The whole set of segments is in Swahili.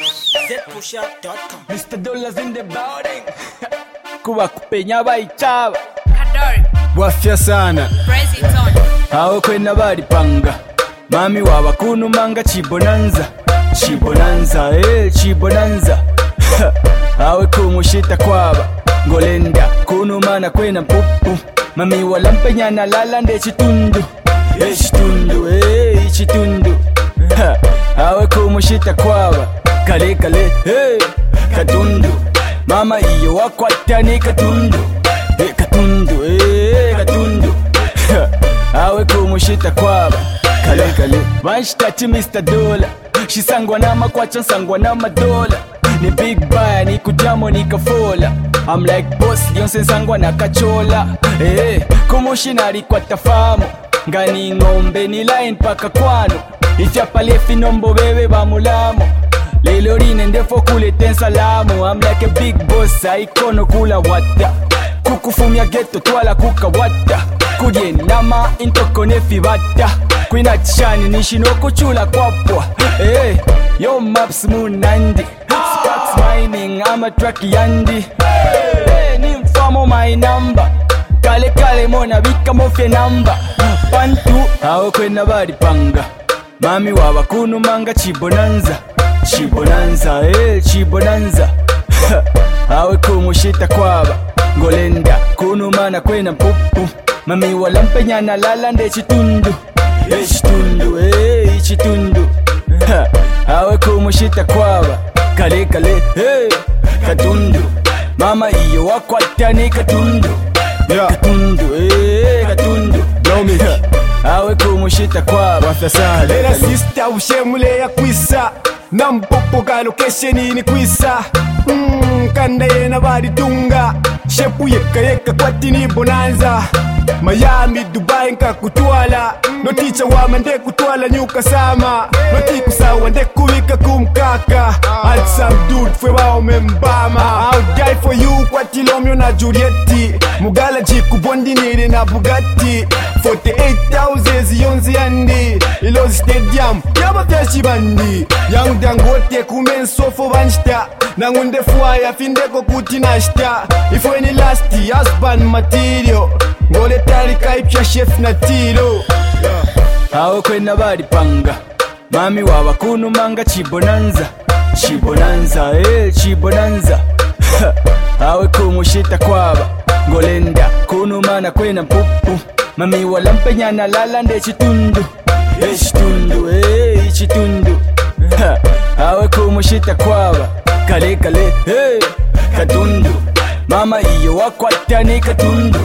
zpushup.com. Mr. Dollars in the building. Kuwa kupenya baichaba Kadori, wafya sana President, aho kwena bari panga mami wabakunu manga chibonanza chibonanza awe kumushita kwaba ngolenda kunu mana kwena pupu mami walampenya na lala nde chitundu chitundu awe kumushita kwaba kale katundu mama iyo wakwatani katundu katundu awe kumushita kwaba kale vanshitati Mr. Dollar shisangwa na makwacha nsangwa na madola ni big buy ni kujamo ni kafola I'm like boss lyonse nsangwa na kachola kumushinari kwa tafamu ngani ngombe ni line paka kwano ifyapale finombo bebe bamulamo lelo rine ndefo kulete nsalamu I'm like a big boss aikono kula wata kukufumya geto twala kukawata kudye nama intoko nefibata kwina chani nishino kuchula kwapwa yo maps munandi sparks mining ama track yandi ni mfamo my number kale mona bika mofye number pantu aho kwena bari panga mami wabakunu manga chibonanza awe kumushita kwaba ngolenda kunu mana kwena pupu mami walampenya na lala nde chitundu awe kumushita kwaba kale katundu mama iyo wakwatani katundu awe kumushita kwaba Lera sister ushemule ya kwisa na mpopo ka location ni kwisa kanda yena bari tunga shepu yeka kwati ni bonanza Miami Dubai nka kutwala no teacher wa mande kutwala nyuka sama no tiku sawa nde kuwika kumkaka handsome dude fwe wao membama I'll die for you kwati Romeo na Julietti mugala jiku bondi nire na Bugatti 48,000 ziyonzi yandi ilo stadium yaba vyashi bandi yang dangote kumensofo banshta nangunde fuaya findeko kuti nashta ifo any lasti husband material ngole tari kaipya chef na tilo aho kwena bari panga mami wabakunu manga chibonanza awe kumushita kwaba ngolenda kunu mana kwena pupu mami walampenya na lala nde chitundu awe kumushita kwaba kale katundu mama iyo wakwatani katundu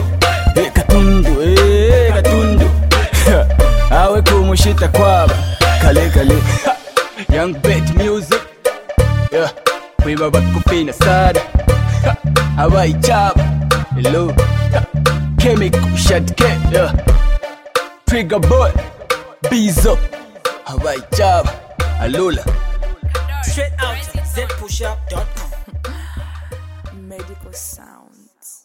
awe kumushita kwaba kale young bet music kwiba bakufina sada abai chaba hello chemical shot ke trigger boy bizo abai chaba alula Straight out zpushup.com. Medical Sounds.